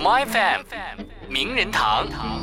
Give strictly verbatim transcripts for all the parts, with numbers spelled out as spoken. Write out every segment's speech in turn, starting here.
My F M 名人堂。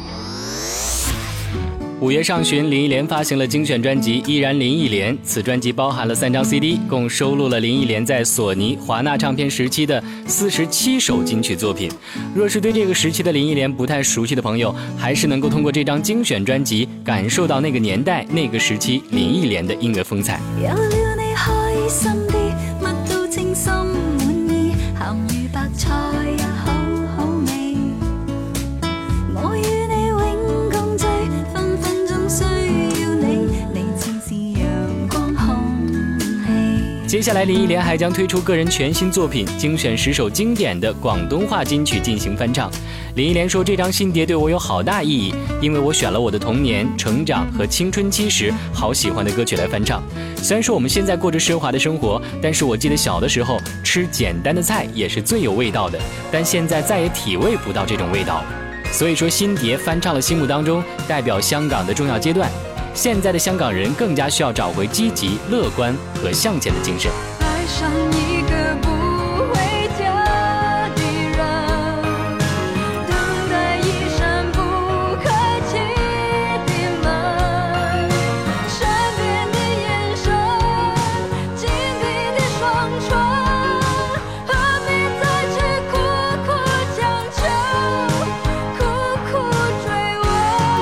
五月上旬，林忆莲发行了精选专辑《依然林忆莲》，此专辑包含了三张 C D， 共收录了林忆莲在索尼、华纳唱片时期的四十七首金曲作品。若是对这个时期的林忆莲不太熟悉的朋友，还是能够通过这张精选专辑感受到那个年代、那个时期林忆莲的音乐风采。 有了你開心啲，乜都稱心滿意，鹹魚白菜也好好味。我與你永共聚，分分鐘需要你，你似是陽光空氣。 接下來林憶蓮還將推出個人全新作品，精選十首經典的廣東話金曲進行翻唱。林憶蓮說，這張新碟對我有好大意義，因為我選了我的童年、成長和青春期時好喜歡的歌曲來翻唱。雖然說我們現在過着奢華的生活，但是我記得小的時候吃簡單的菜也是最有味道的，但現在再也體味不到這種味道了。所以說新碟翻唱了心目當中代表香港的重要階段，現在的香港人更加需要找回積極、樂觀和向前的精神。 愛上一個不回家的人，等待一扇不開啟的門，善變的眼神，緊閉的雙唇，何必再去苦苦強求，苦苦追問。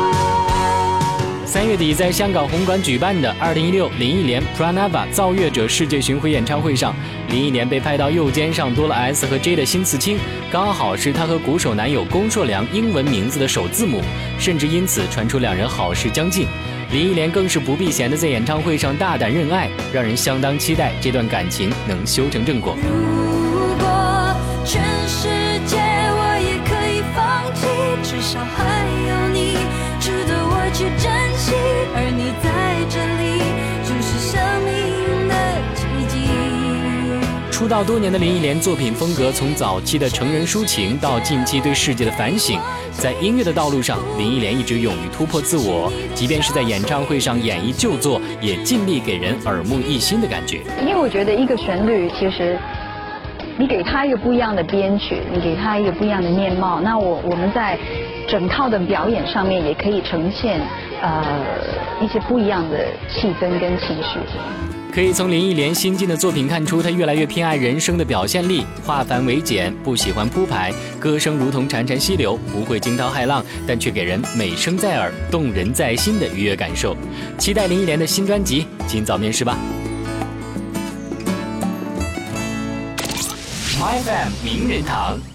三月底在香港紅館舉辦的二零一六林憶蓮 Pranava 造樂者世界巡迴演唱會上，林憶蓮被拍到右肩上多了 S 和 J 的新刺青，剛好是她和鼓手男友龔碩良英文名字的首字母，甚至因此傳出兩人好事將近。林憶蓮更是不避嫌的在演唱會上大膽認愛，讓人相當期待這段感情能修成正果。 如果全世界我也可以放棄，至少還有你值得我去珍惜，而你在這裡就是生命的奇蹟。 出道多年的林憶蓮作品風格從早期的成人抒情到近期對世界的反省，在音樂的道路上，林憶蓮一直勇於突破自我，即便是在演唱會上演繹舊作，也盡力給人耳目一新的感覺。 因為我覺得一個旋律其實你給它一個不一樣的編曲，你給它一個不一樣的面貌，那我我們在整套的表演上面也可以呈現呃一些不一樣的氣氛跟情緒。 可以從林憶蓮新近的作品看出，她越來越偏愛人聲的表現力，化繁為簡，不喜歡鋪排，歌聲如同潺潺溪流，不會驚濤駭浪，但卻給人美聲在耳、動人在心的愉悅感受。期待林憶蓮的新專輯，盡早面世吧。My F M 名人堂。